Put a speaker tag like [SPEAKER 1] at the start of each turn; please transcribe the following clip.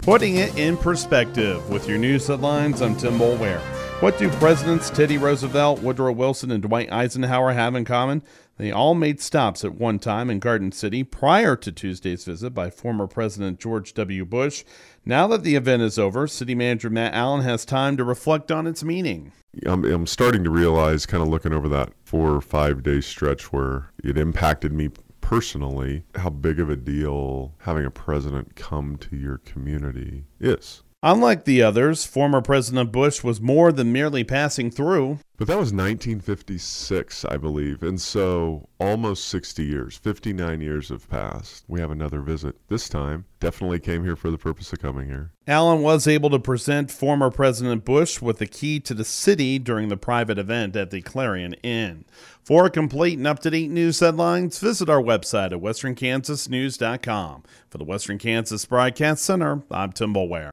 [SPEAKER 1] Putting it in perspective with your news headlines, I'm Tim Boulware. What do Presidents Teddy Roosevelt, Woodrow Wilson, and Dwight Eisenhower have in common? They all made stops at one time in Garden City prior to Tuesday's visit by former President George W. Bush. Now that the event is over, City Manager Matt Allen has time to reflect on its meaning.
[SPEAKER 2] I'm starting to realize, kind of looking over that 4 or 5 day stretch where it impacted me personally, how big of a deal having a president come to your community is.
[SPEAKER 1] Unlike the others, former President Bush was more than merely passing through.
[SPEAKER 2] But that was 1956, I believe. And so almost 60 years, 59 years have passed. We have another visit. This time, definitely came here for the purpose of coming here.
[SPEAKER 1] Allen was able to present former President Bush with the key to the city during the private event at the Clarion Inn. For complete and up-to-date news headlines, visit our website at westernkansasnews.com. For the Western Kansas Broadcast Center, I'm Tim Boulware.